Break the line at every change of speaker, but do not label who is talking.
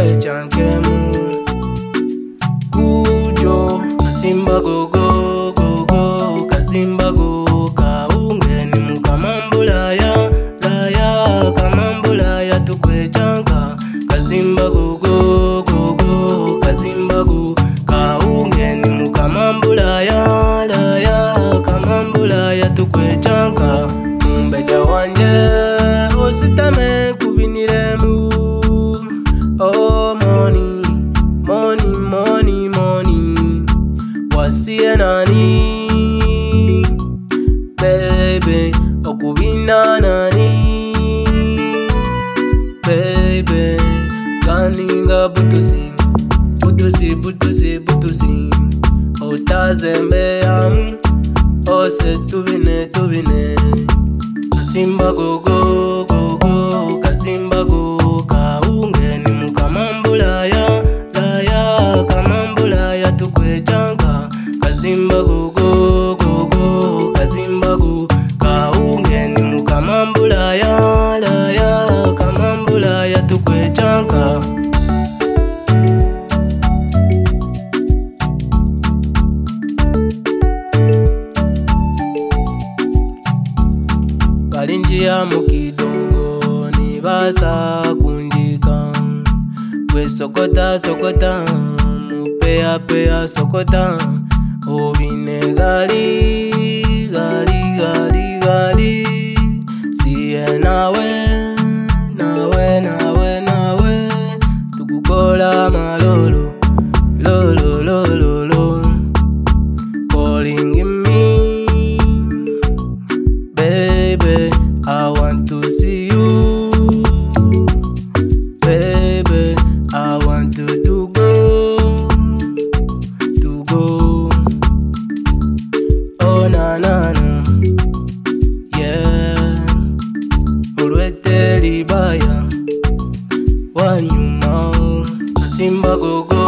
chankemu kujo kasimba gogo gogo kasimba go kaungeni mukamambula ya laya kamambula ya tukwe chanka kasimba gogo gogo kasimba go kaungeni mukamambula ya laya kamambula ya tukwe chanka mbeja wanje ositame kubiniremu. Oh money, money, money, money. Wasiye nani, baby, okubina nani, baby, kaninga butusi, butusi, butusi, butusi. Otazembe yamu, ose tubine, tubine. Kasimba gogo, gogo, kasimba go kaungeni mukamambula ya laya kamambula ya tukwe chanka kasimba gogo gogo kasimba go kaungeni mukamambula ya laya kamambula ya tukwe chanka. Balinjia mukidongo ni basa kunjika kwe sokota sokota mupea pea sokota obine gali gali gali gali siye nawe nawe nawe nawe tukukola malolo lolo lolo lolo calling me baby I want to see you baby I want to go oh na na na yeah ulwete libaya wanyuma kasimba gogo